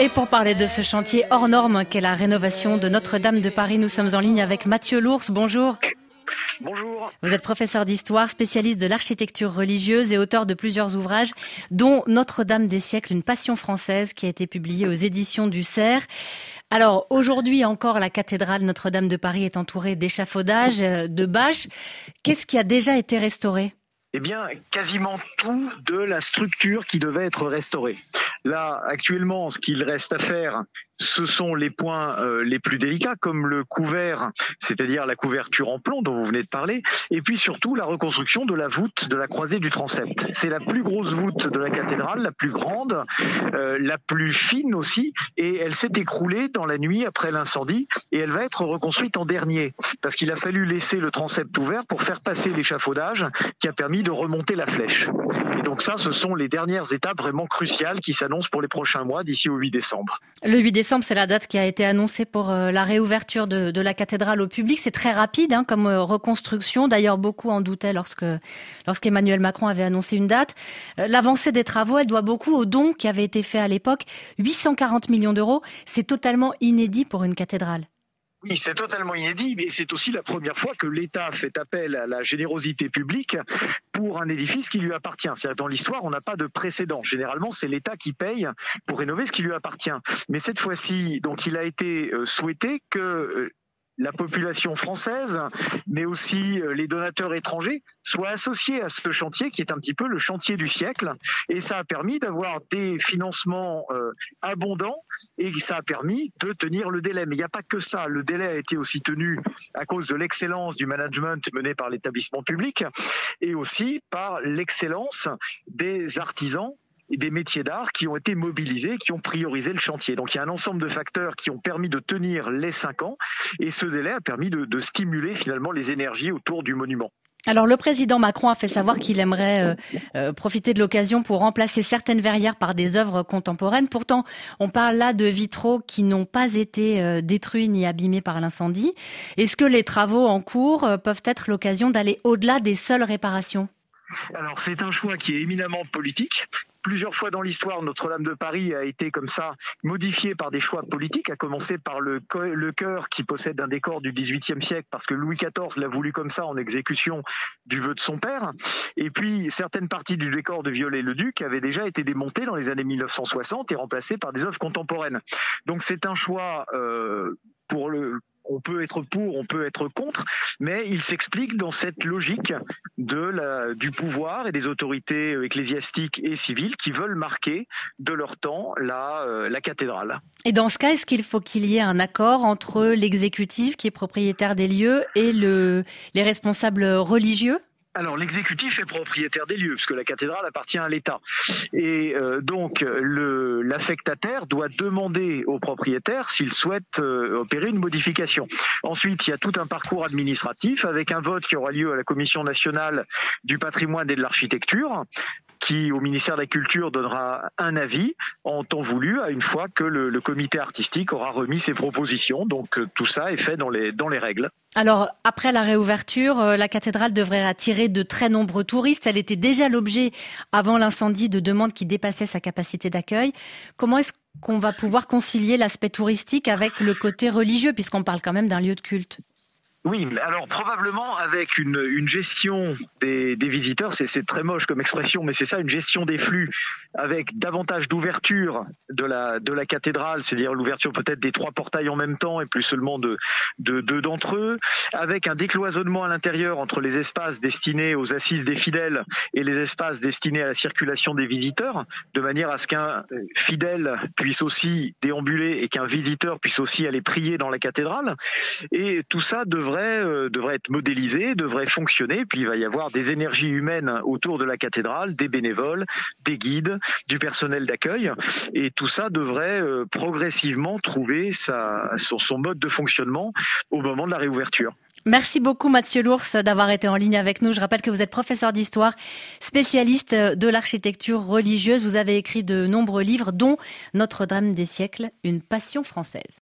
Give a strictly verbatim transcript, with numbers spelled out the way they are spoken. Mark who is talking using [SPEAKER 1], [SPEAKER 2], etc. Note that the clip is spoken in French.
[SPEAKER 1] Et pour parler de ce chantier hors norme qu'est la rénovation de Notre-Dame de Paris, nous sommes en ligne avec Mathieu Lours. Bonjour.
[SPEAKER 2] Bonjour.
[SPEAKER 1] Vous êtes professeur d'histoire, spécialiste de l'architecture religieuse et auteur de plusieurs ouvrages, dont Notre-Dame des siècles, une passion française, qui a été publiée aux éditions du Cerf. Alors, aujourd'hui encore, la cathédrale Notre-Dame de Paris est entourée d'échafaudages, de bâches. Qu'est-ce qui a déjà été restauré ?
[SPEAKER 2] Eh bien, quasiment tout de la structure qui devait être restaurée. Là, actuellement, ce qu'il reste à faire, ce sont les points euh, les plus délicats, comme le couvert, c'est-à-dire la couverture en plomb dont vous venez de parler, et puis surtout la reconstruction de la voûte de la croisée du transept. C'est la plus grosse voûte de la cathédrale, la plus grande, euh, la plus fine aussi, et elle s'est écroulée dans la nuit après l'incendie, et elle va être reconstruite en dernier, parce qu'il a fallu laisser le transept ouvert pour faire passer l'échafaudage qui a permis de remonter la flèche. Et donc ça, ce sont les dernières étapes vraiment cruciales qui s'annoncent pour les prochains mois, d'ici au huit décembre.
[SPEAKER 1] Le huit décembre, c'est la date qui a été annoncée pour euh, la réouverture de, de la cathédrale au public. C'est très rapide hein, comme euh, reconstruction. D'ailleurs, beaucoup en doutaient lorsque lorsqu'Emmanuel Macron avait annoncé une date. Euh, l'avancée des travaux, elle doit beaucoup au don qui avait été fait à l'époque. huit cent quarante millions d'euros, c'est totalement inédit pour une cathédrale.
[SPEAKER 2] Oui, c'est totalement inédit, mais c'est aussi la première fois que l'État fait appel à la générosité publique pour un édifice qui lui appartient. C'est-à-dire, dans l'histoire, on n'a pas de précédent. Généralement, c'est l'État qui paye pour rénover ce qui lui appartient. Mais cette fois-ci, donc, il a été souhaité que la population française, mais aussi les donateurs étrangers, soient associés à ce chantier qui est un petit peu le chantier du siècle. Et ça a permis d'avoir des financements euh, abondants et ça a permis de tenir le délai. Mais il n'y a pas que ça. Le délai a été aussi tenu à cause de l'excellence du management mené par l'établissement public et aussi par l'excellence des artisans et des métiers d'art qui ont été mobilisés, qui ont priorisé le chantier. Donc il y a un ensemble de facteurs qui ont permis de tenir les cinq ans et ce délai a permis de, de stimuler finalement les énergies autour du monument.
[SPEAKER 1] Alors le président Macron a fait savoir qu'il aimerait euh, euh, profiter de l'occasion pour remplacer certaines verrières par des œuvres contemporaines. Pourtant, on parle là de vitraux qui n'ont pas été euh, détruits ni abîmés par l'incendie. Est-ce que les travaux en cours euh, peuvent être l'occasion d'aller au-delà des seules réparations ?
[SPEAKER 2] Alors c'est un choix qui est éminemment politique. Plusieurs fois dans l'histoire, Notre-Dame de Paris a été comme ça modifiée par des choix politiques, à commencer par le, le chœur qui possède un décor du dix-huitième siècle parce que Louis quatorze l'a voulu comme ça en exécution du vœu de son père. Et puis certaines parties du décor de Viollet-le-Duc avaient déjà été démontées dans les années mille neuf cent soixante et remplacées par des œuvres contemporaines. Donc c'est un choix euh, pour le... On peut être pour, on peut être contre, mais il s'explique dans cette logique de la, du pouvoir et des autorités ecclésiastiques et civiles qui veulent marquer de leur temps la, euh, la cathédrale.
[SPEAKER 1] Et dans ce cas, est-ce qu'il faut qu'il y ait un accord entre l'exécutif qui est propriétaire des lieux et le, les responsables religieux ?
[SPEAKER 2] Alors l'exécutif est propriétaire des lieux, puisque la cathédrale appartient à l'État. Et euh, donc le, l'affectataire doit demander au propriétaire s'il souhaite euh, opérer une modification. Ensuite, il y a tout un parcours administratif avec un vote qui aura lieu à la Commission nationale du patrimoine et de l'architecture, qui au ministère de la Culture donnera un avis en temps voulu à une fois que le, le comité artistique aura remis ses propositions. Donc euh, tout ça est fait dans les, dans les règles.
[SPEAKER 1] Alors, après la réouverture, euh, la cathédrale devrait attirer de très nombreux touristes. Elle était déjà l'objet, avant l'incendie, de demandes qui dépassaient sa capacité d'accueil. Comment est-ce qu'on va pouvoir concilier l'aspect touristique avec le côté religieux, puisqu'on parle quand même d'un lieu de culte ?
[SPEAKER 2] Oui, alors probablement avec une, une gestion des, des visiteurs, c'est, c'est très moche comme expression, mais c'est ça, une gestion des flux avec davantage d'ouverture de la, de la cathédrale, c'est-à-dire l'ouverture peut-être des trois portails en même temps et plus seulement de, de deux d'entre eux, avec un décloisonnement à l'intérieur entre les espaces destinés aux assises des fidèles et les espaces destinés à la circulation des visiteurs, de manière à ce qu'un fidèle puisse aussi déambuler et qu'un visiteur puisse aussi aller prier dans la cathédrale. Et tout ça devrait Devrait, devrait être modélisé, devrait fonctionner, puis il va y avoir des énergies humaines autour de la cathédrale, des bénévoles, des guides, du personnel d'accueil, et tout ça devrait euh, progressivement trouver sa, son, son mode de fonctionnement au moment de la réouverture.
[SPEAKER 1] Merci beaucoup Mathieu Lours d'avoir été en ligne avec nous. Je rappelle que vous êtes professeur d'histoire, spécialiste de l'architecture religieuse. Vous avez écrit de nombreux livres, dont Notre-Dame des siècles, une passion française.